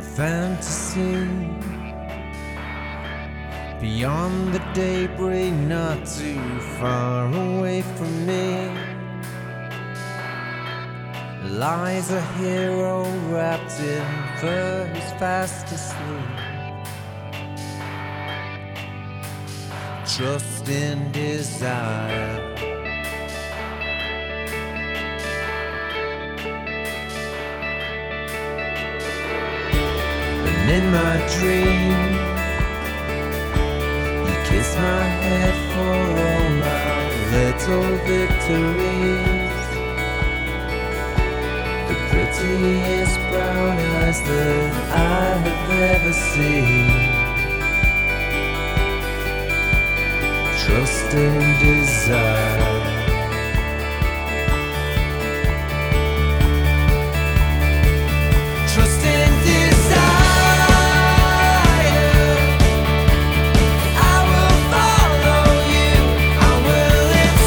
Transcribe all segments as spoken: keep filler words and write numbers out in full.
a fantasy beyond the daybreak, not too far away from me, lies a hero wrapped in fur who's fast asleep. Trust in desire, and in my dream you kiss my head for all my little victories, the prettiest brown eyes that I have ever seen. Trust and desire, trust and desire. I will follow you, I will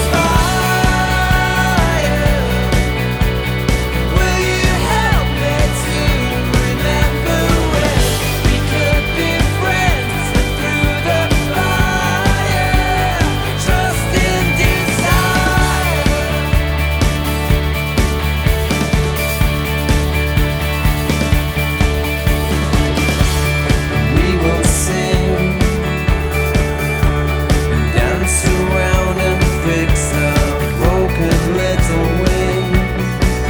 inspire. Will you help me to remember when we could be friends through the fire? Trust and desire. We will sing and dance around and fix our broken little wings.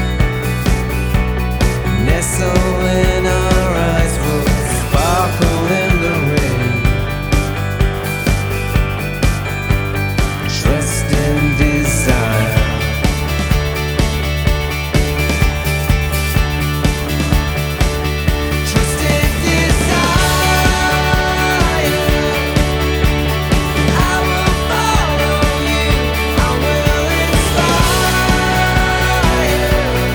Nestle in our eyes, will sparkle in the rain. Trust and desire. Trust and desire. I will follow you, I will inspire.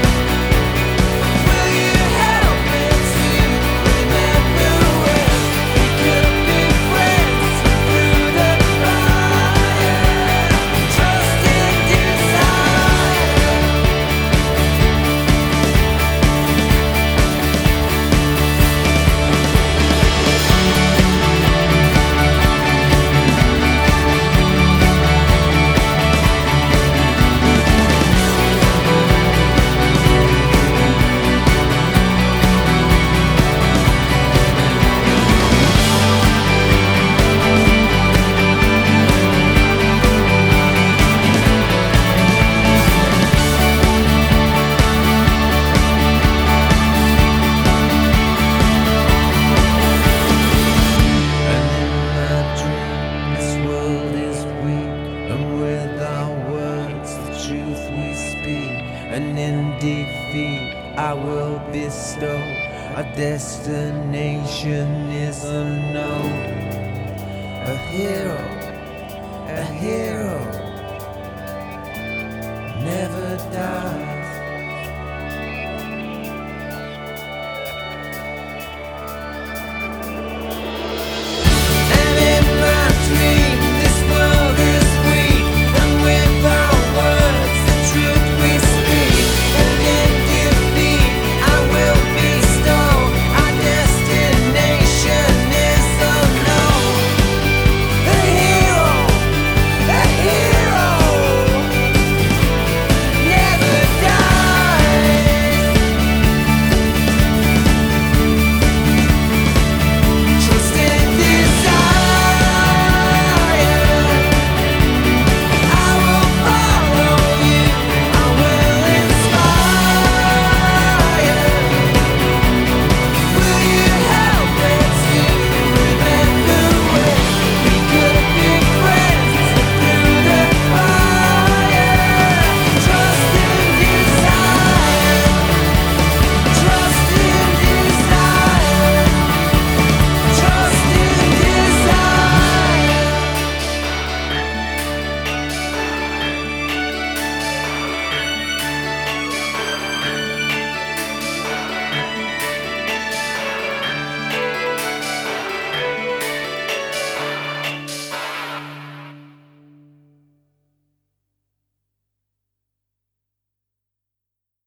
Will you help me to remember when we could be friends through the fire? Trust and desire. And in my dream, this world is weak, and with our words, the truth we speak. And in defeat, I will bestow. Our destination is unknown. A hero, a hero, never die.